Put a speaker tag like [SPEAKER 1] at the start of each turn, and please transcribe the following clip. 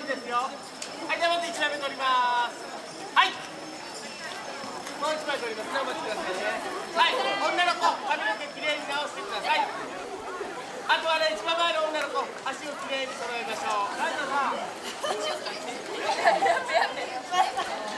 [SPEAKER 1] りですよ。はい、じゃあまず1枚目取ります。はい。もう1枚取ります。じゃあお待ちくださいね。はい、女の子、髪の毛きれいに直してください。あとはね、一番前の女の子、足をきれいに揃えましょう。はい、どうぞ。